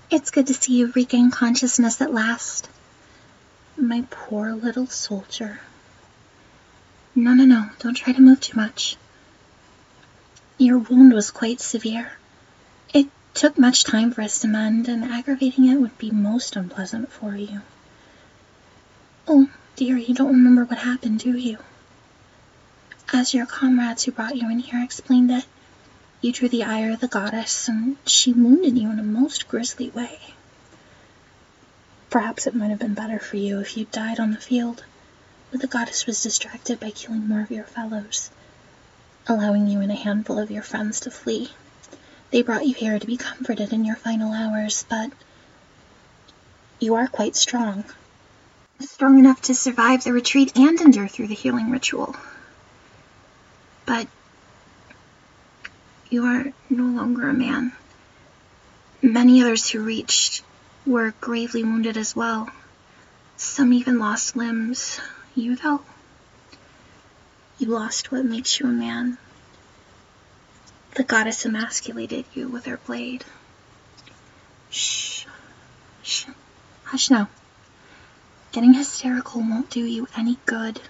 It's good to see you regain consciousness at last. My poor little soldier. No, don't try to move too much. Your wound was quite severe. It took much time for us to mend, and aggravating it would be most unpleasant for you. Oh, dear, you don't remember what happened, do you? As your comrades who brought you in here explained it, you drew the ire of the goddess, and she wounded you in a most grisly way. Perhaps it might have been better for you if you died on the field, but the goddess was distracted by killing more of your fellows, allowing you and a handful of your friends to flee. They brought you here to be comforted in your final hours, but you are quite strong. Strong enough to survive the retreat and endure through the healing ritual. But you are no longer a man. Many others who reached were gravely wounded as well. Some even lost limbs. You, though, you lost what makes you a man. The goddess emasculated you with her blade. Shh. Hush now. Getting hysterical won't do you any good.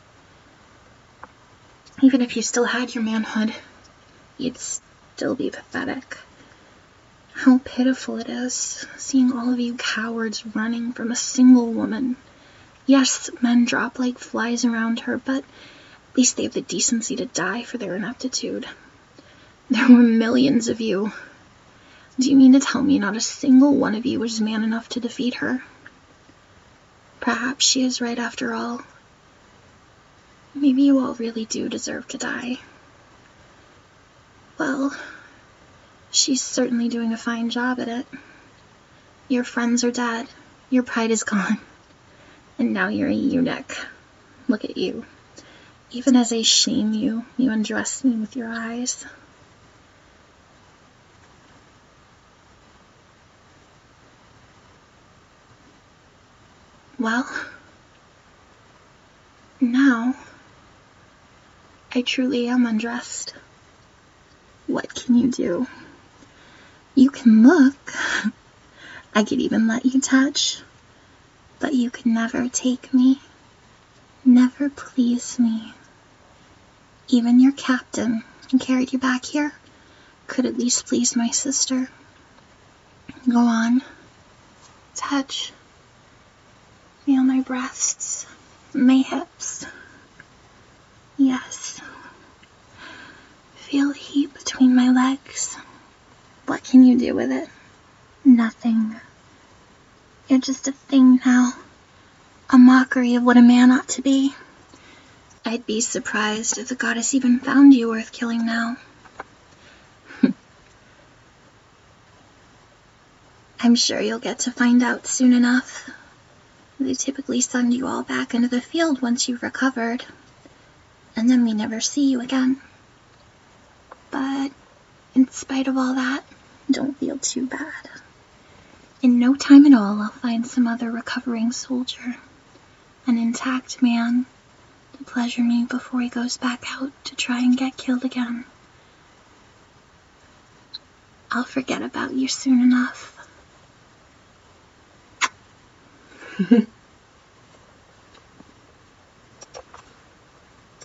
Even if you still had your manhood, you'd still be pathetic. How pitiful it is, seeing all of you cowards running from a single woman. Yes, men drop like flies around her, but at least they have the decency to die for their ineptitude. There were millions of you. Do you mean to tell me not a single one of you was man enough to defeat her? Perhaps she is right after all. Maybe you all really do deserve to die. Well, she's certainly doing a fine job at it. Your friends are dead, your pride is gone, and now you're a eunuch. Look at you. Even as I shame you, you undress me with your eyes. Well, now I truly am undressed. What can you do? You can look. I could even let you touch. But you could never take me. Never please me. Even your captain, who carried you back here, could at least please my sister. Go on. Touch. Feel my breasts. My hips. Yes. Feel heat between my legs. What can you do with it? Nothing. You're just a thing now. A mockery of what a man ought to be. I'd be surprised if the goddess even found you worth killing now. I'm sure you'll get to find out soon enough. They typically send you all back into the field once you've recovered, and then we never see you again. But in spite of all that, don't feel too bad. In no time at all, I'll find some other recovering soldier, an intact man, to pleasure me before he goes back out to try and get killed again. I'll forget about you soon enough.